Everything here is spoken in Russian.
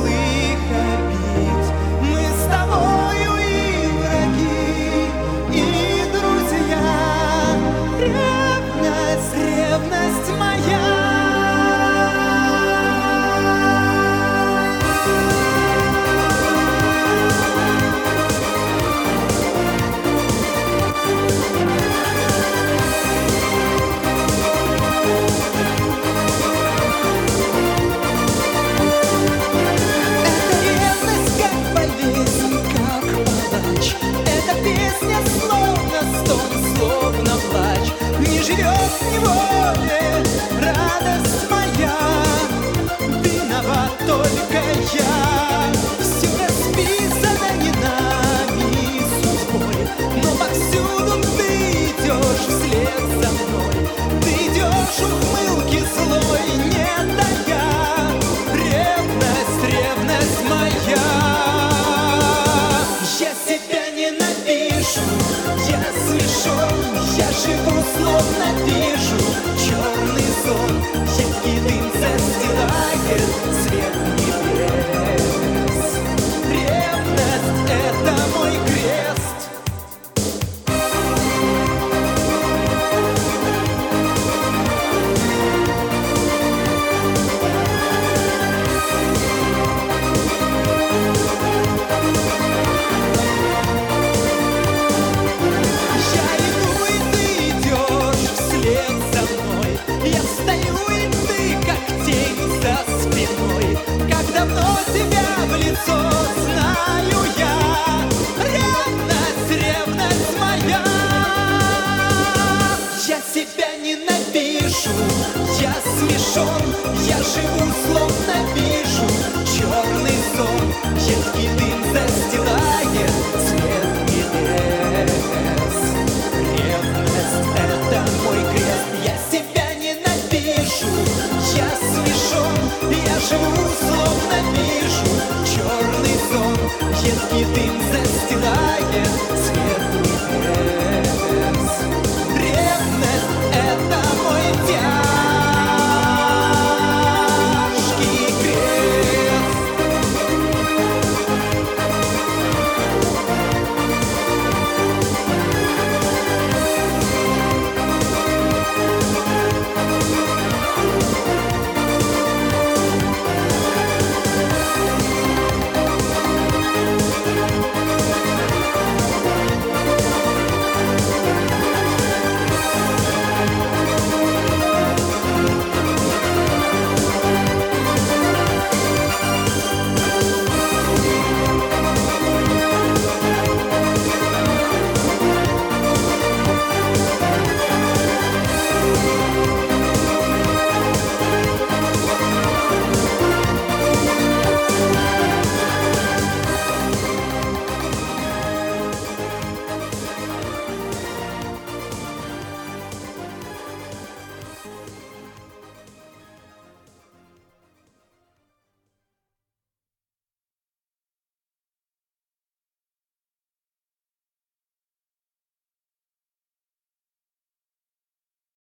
злых обид. Мы с тобою и враги, и друзья. Ревность, ревность моя. Песня словно стон, словно плач. Не живет в неволе радость моя. Виноват только я. Все расписано не нами судьбой, но повсюду ты идешь вслед за мной. Ты идешь ухмылки злой, не тая. Ревность, ревность моя. Я себя ненавижу, я смешон, я живу, словно вижу черный сон. Едкий дым застилает свет небес. Ревность — это мой крест. Тебя в лицо знаю я. Ревность, ревность моя. Я себя ненавижу, я смешон, я живу, словно вижу черный